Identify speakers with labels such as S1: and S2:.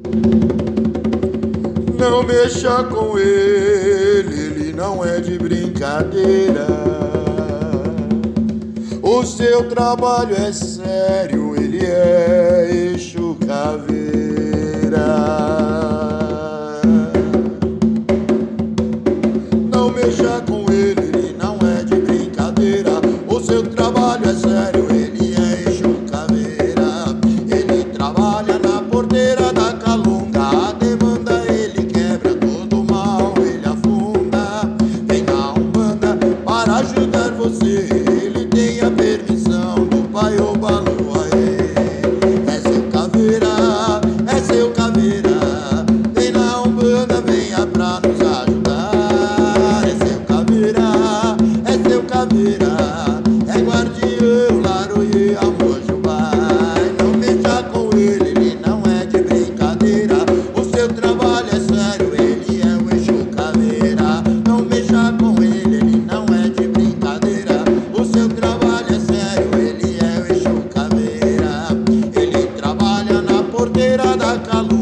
S1: Não mexa com ele não é de brincadeira. O seu trabalho é sério, ele é Exu Caveira. Não mexa com ele não é de brincadeira. O seu trabalho é sério, ele é Exu Caveira. Ele trabalha na porteira da Calunga. A demanda ele quebra, todo mal ele afunda. Vem na Umbanda para ajudar você. Ele tem a permissão do Pai Obaluaê. É seu caveira, é seu caveira. Vem na Umbanda, venha pra nos ajudar. É seu caveira, é seu caveira. É guardião, laroie, amor, Jubai. Não mexa com ele não é de brincadeira. O seu trabalho é sério, ele é o Exu Caveira. Não mexa com ele não é de brincadeira. O seu trabalho é sério, ele é o Exu Caveira. Ele trabalha na porteira da Calunga.